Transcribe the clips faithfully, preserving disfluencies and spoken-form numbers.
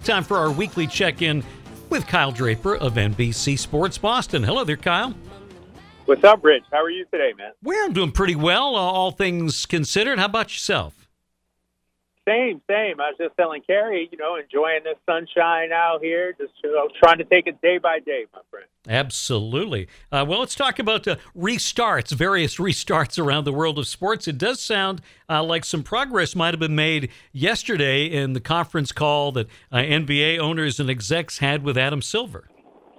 Time for our weekly check-in with Kyle Draper of N B C Sports Boston. Hello there, Kyle. What's up, Rich? How are you today, man? Well, I'm doing pretty well, uh, all things considered. How about yourself? Same, same. I was just telling Carrie, you know, enjoying the sunshine out here, just you know, trying to take it day by day, my friend. Absolutely. Uh, well, let's talk about uh, restarts, various restarts around the world of sports. It does sound uh, like some progress might have been made yesterday in the conference call that uh, N B A owners and execs had with Adam Silver.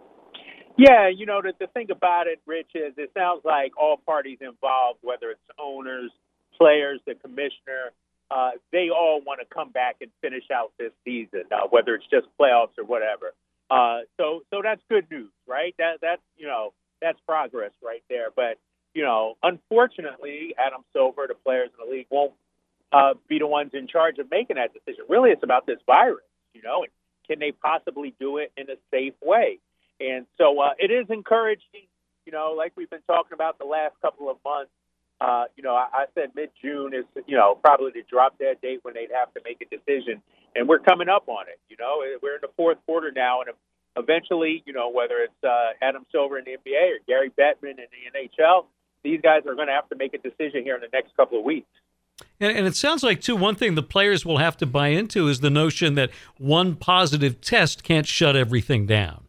Yeah, you know, the, the thing about it, Rich, is it sounds like all parties involved, whether it's owners, players, the commissioner, uh, they all want to come back and finish out this season, uh, whether it's just playoffs or whatever. Uh, so, so that's good news, right? That that's you know that's progress right there. But you know, unfortunately, Adam Silver, the players in the league, won't uh, be the ones in charge of making that decision. Really, it's about this virus, you know, and can they possibly do it in a safe way? And so uh, it is encouraging, you know, like we've been talking about the last couple of months. Uh, you know, I, I said mid-June is, you know, probably the drop-dead date when they'd have to make a decision. And we're coming up on it, you know. We're in the fourth quarter now, and eventually, you know, whether it's uh, Adam Silver in the N B A or Gary Bettman in the N H L, these guys are going to have to make a decision here in the next couple of weeks. And, and it sounds like, too, one thing the players will have to buy into is the notion that one positive test can't shut everything down.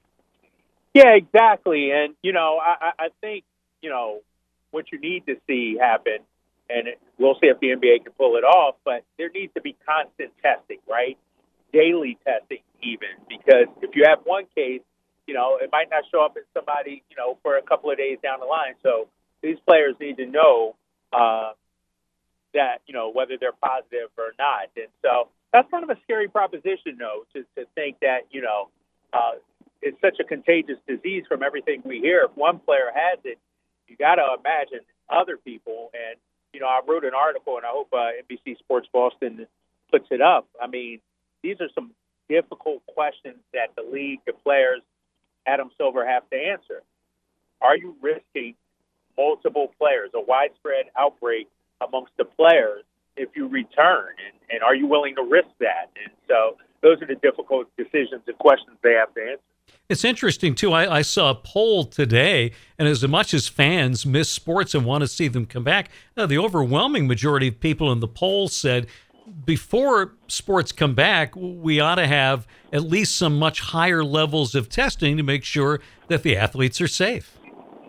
Yeah, exactly. And, you know, I, I think, you know, what you need to see happen, and it, we'll see if the N B A can pull it off, but there needs to be constant testing, right? Daily testing even, because if you have one case, you know, it might not show up in somebody, you know, for a couple of days down the line. So these players need to know uh, that, you know, whether they're positive or not. And so that's kind of a scary proposition, though, to, to think that, you know, uh, it's such a contagious disease from everything we hear. If one player has it, you got to imagine other people. And, you know, I wrote an article, and I hope uh, N B C Sports Boston puts it up. I mean, these are some difficult questions that the league, the players, Adam Silver have to answer. Are you risking multiple players, a widespread outbreak amongst the players if you return? And, and are you willing to risk that? And so those are the difficult decisions and questions they have to answer. It's interesting, too. I, I saw a poll today, and as much as fans miss sports and want to see them come back, uh, the overwhelming majority of people in the poll said before sports come back, we ought to have at least some much higher levels of testing to make sure that the athletes are safe.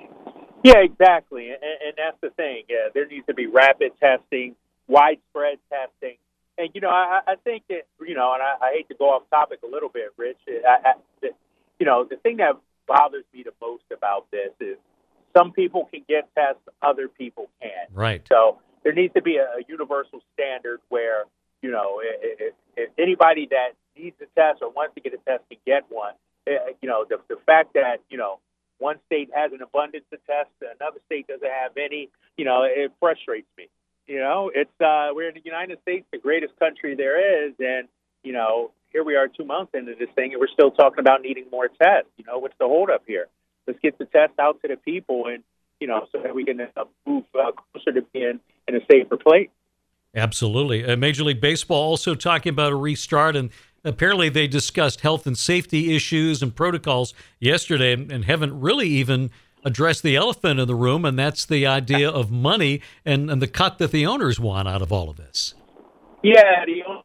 Yeah, exactly. And, and that's the thing. Yeah, there needs to be rapid testing, widespread testing. And, you know, I, I think that, you know, and I, I hate to go off topic a little bit, Rich. I, I, you know, the thing that bothers me the most about this is some people can get tests, other people can't. Right. So there needs to be a, a universal standard where, you know, if, if anybody that needs a test or wants to get a test can get one. You know, the, the fact that, you know, one state has an abundance of tests, another state doesn't have any, you know, it frustrates me. You know, it's uh, we're in the United States, the greatest country there is, and, you know, here we are two months into this thing, and we're still talking about needing more tests. You know, what's the holdup here? Let's get the test out to the people, and, you know, so that we can uh, move uh, closer to being in a safer place. Absolutely. Uh, Major League Baseball also talking about a restart, and apparently they discussed health and safety issues and protocols yesterday and, and haven't really even addressed the elephant in the room, and that's the idea of money and, and the cut that the owners want out of all of this. Yeah, the owners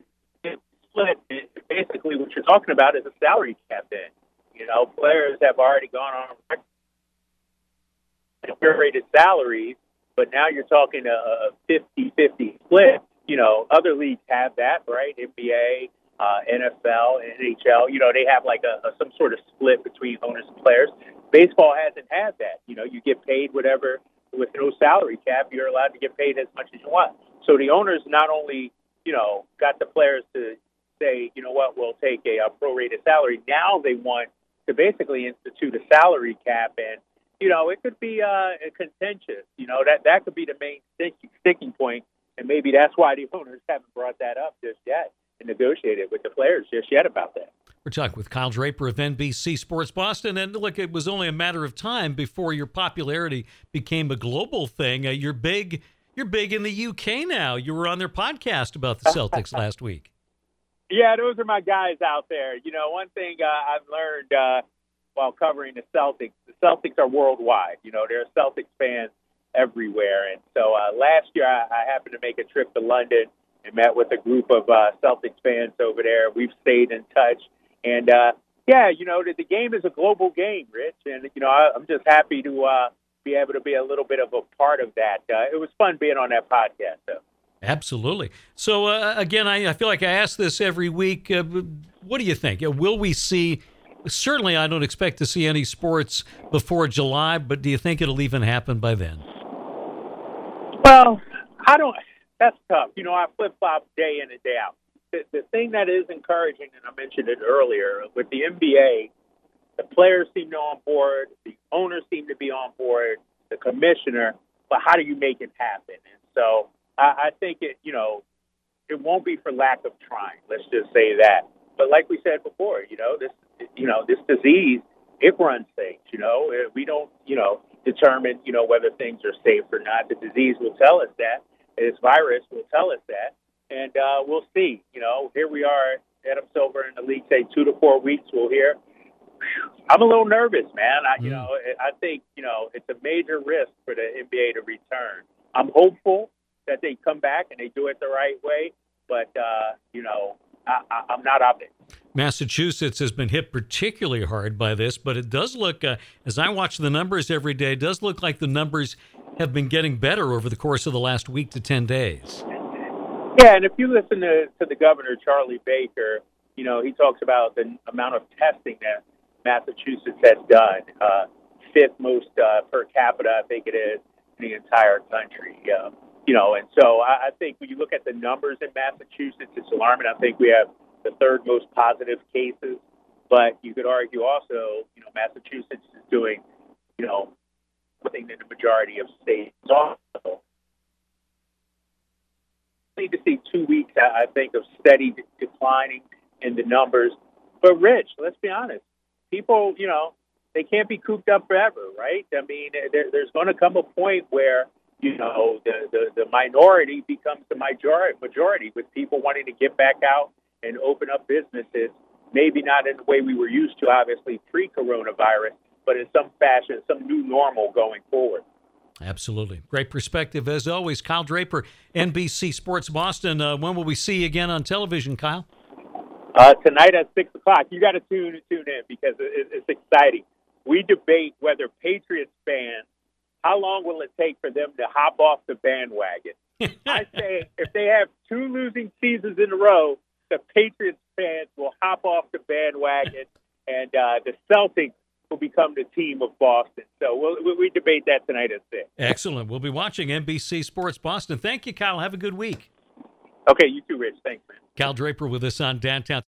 split. Basically, what you're talking about is a salary cap then. You know, players have already gone on rated salaries, but now you're talking a fifty-fifty split. You know, other leagues have that, right? N B A, uh, N F L, N H L, you know, they have like a, a some sort of split between owners and players. Baseball hasn't had that. You know, you get paid whatever with no salary cap. You're allowed to get paid as much as you want. So the owners not only, you know, got the players to say, you know what, we'll take a, a prorated salary. Now they want to basically institute a salary cap, and you know, it could be uh, contentious. You know, that that could be the main stick, sticking point, and maybe that's why the owners haven't brought that up just yet and negotiated with the players just yet about that. We're talking with Kyle Draper of N B C Sports Boston, and look, it was only a matter of time before your popularity became a global thing. Uh, you're big. You're big in the U K now. You were on their podcast about the Celtics last week. Yeah, those are my guys out there. You know, one thing uh, I've learned uh, while covering the Celtics, the Celtics are worldwide. You know, there are Celtics fans everywhere. And so uh, last year I, I happened to make a trip to London and met with a group of uh, Celtics fans over there. We've stayed in touch. And, uh, yeah, you know, the, the game is a global game, Rich. And, you know, I, I'm just happy to uh, be able to be a little bit of a part of that. Uh, it was fun being on that podcast, though. Absolutely. So, uh, again, I, I feel like I ask this every week. Uh, what do you think? Uh, Will we see, certainly I don't expect to see any sports before July, but do you think it'll even happen by then? Well, I don't, that's tough. You know, I flip-flop day in and day out. The, the thing that is encouraging, and I mentioned it earlier, with the N B A, the players seem to be on board, the owners seem to be on board, the commissioner, but how do you make it happen? And so I, I think it, you know, it won't be for lack of trying. Let's just say that. But like we said before, you know, this, you know, this disease, it runs things. You know, we don't, you know, determine, you know, whether things are safe or not. The disease will tell us that. This virus will tell us that, and uh, we'll see. You know, here we are. Adam Silver and the league say two to four weeks. We'll hear. I'm a little nervous, man. I, you mm. know, I think, you know, it's a major risk for the N B A to return. I'm hopeful that they come back and they do it the right way, but, uh, you know, I, I, I'm not optimistic. Massachusetts has been hit particularly hard by this, but it does look, uh, as I watch the numbers every day, it does look like the numbers have been getting better over the course of the last week to ten days. Yeah, and if you listen to, to the governor, Charlie Baker, you know, he talks about the amount of testing that Massachusetts has done, uh, fifth most uh, per capita, I think it is, in the entire country. Uh, you know, and so I, I think when you look at the numbers in Massachusetts, it's alarming. I think we have the third most positive cases, but you could argue also, you know, Massachusetts is doing, you know, something that the majority of states also. We need to see two weeks, I think, of steady de- declining in the numbers. But, Rich, let's be honest. People, you know, they can't be cooped up forever, right? I mean, there, there's going to come a point where, you know, the, the, the minority becomes the majority, majority with people wanting to get back out and open up businesses, maybe not in the way we were used to, obviously, pre-coronavirus, but in some fashion, some new normal going forward. Absolutely. Great perspective, as always. Kyle Draper, N B C Sports Boston. Uh, when will we see you again on television, Kyle? Uh, tonight at six o'clock. You got to tune tune in because it, it's exciting. We debate whether Patriots fans, how long will it take for them to hop off the bandwagon? I say if they have two losing seasons in a row, the Patriots fans will hop off the bandwagon, and uh, the Celtics will become the team of Boston. So we'll, we debate that tonight at six. Excellent. We'll be watching N B C Sports Boston. Thank you, Kyle. Have a good week. Okay, you too, Rich. Thanks, man. Kyle Draper with us on Downtown.